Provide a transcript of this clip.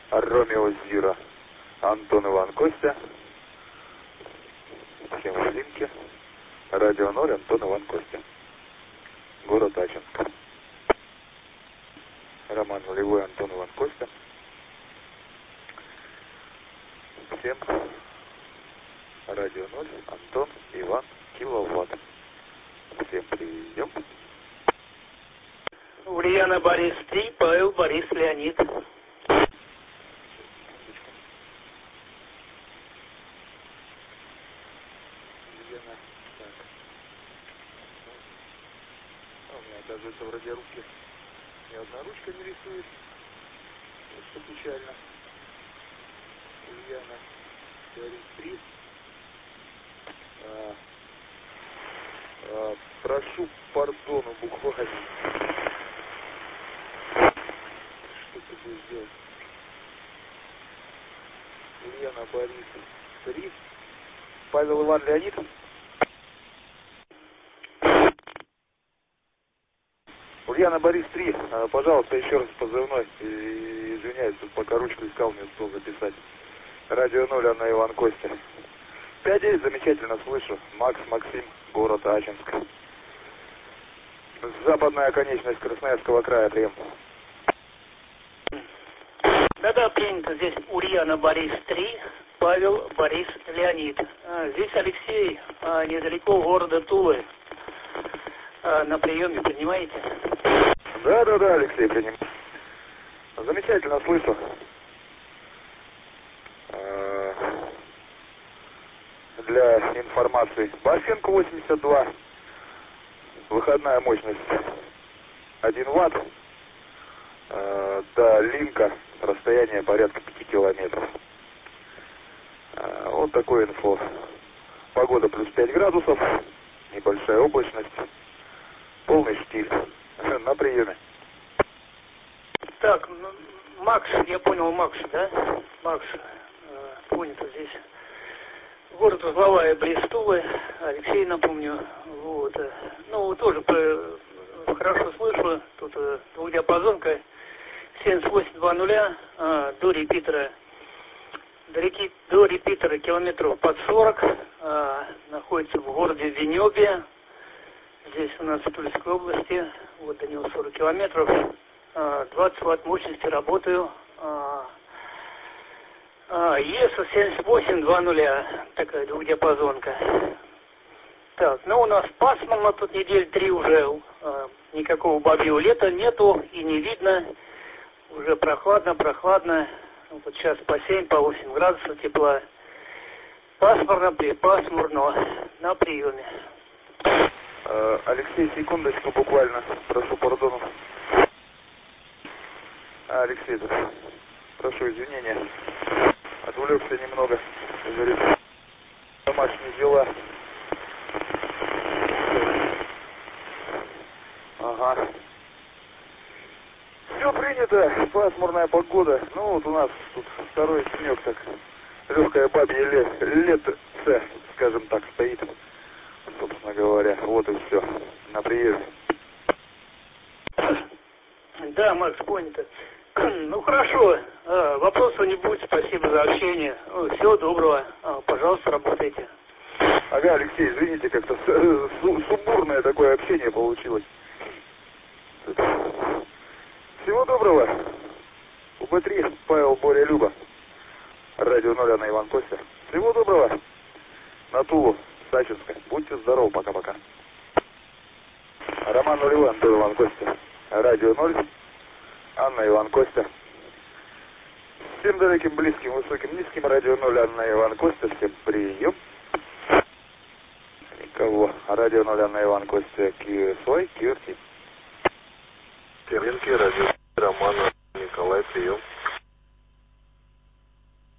Ромео Зира, Антон Иван Костя. Всем в линке. Радио 0, Антон Иван Костя. Город Ачинск. Роман нулевой, Антон Иван Костя. Всем радио 0, Антон Иван Киловатт. Всем прием. Ульяна Борис 3, Павел Борис Леонид. Ульяна, так. У меня, оказывается, в радиорубке ни одна ручка не рисует. Что печально. Ульяна Борис 3. Прошу пардону буквально. Что ты будешь делать? Ульяна Борис 3. Павел Иван Леонид. Ульяна Борис 3. Пожалуйста, еще раз позывной. Извиняюсь, тут пока ручку искал, не успел записать. Радио 0, Анна Иван Костя. 5-9, замечательно слышу. Макс Максим, город Ачинск. Западная оконечность Красноярского края, прием. Да-да, принято. Здесь Ульяна Борис 3, Павел Борис Леонид. Здесь Алексей, недалеко города Тулы. На приеме принимаете? Да, Алексей, принимаю. Замечательно слышу. Для информации. Басенко 82. Выходная мощность 1 ватт. До линка расстояние порядка 5 километров. Вот такое инфо. Погода плюс 5 градусов. Небольшая облачность. Полный штиль. На приеме. Так, Макс, я понял, Макс, да? Макс, понято здесь. Город узловая Брестовы, Алексей, напомню. Вот. Ну, тоже хорошо слышу. Тут двухдиапазонка 7820 до репитера. До репитера километров под 40. Находится в городе Венебе. Здесь у нас в Тульской области. Вот до него 40 километров. 20 ватт мощности работаю. ЕСа 7820, такая двухдиапазонка. Так, ну у нас пасмурно, тут недели 3 уже, никакого бабьего лета нету и не видно. Уже прохладно. Вот сейчас по 7, по 8 градусов тепла. Пасмурно, припасмурно, на приеме. Алексей, секундочку буквально, прошу пардону. Алексей, прошу извинения. Отвлекся немного, как говорится, домашние дела. Ага. Все принято, пасмурная погода. Ну вот у нас тут второй снег, так легкое бабье лето, скажем так, стоит, собственно говоря. Вот и все. На приеме. Да, Макс, понято. Ну хорошо, вопросов не будет, спасибо за общение. Всего доброго, пожалуйста, работайте. Ага, Алексей, извините, как-то сумбурное такое общение получилось. Всего доброго. УБ-3, Павел Боря Люба. Радио 0, Анна Иван Костя. Всего доброго. На Тулу, Сачинска. Будьте здоровы, пока-пока. Роман нулевой, Антон Иван Костя. Радио 0, Анна Иван Костя. Всем далеким, близким, высоким, низким. Радио 0, Анна Иван Костя. Всем прием. Никого. Радио 0, Анна Иван Костя. QSY, QRT. Теренки, радио Роман Николай, прием.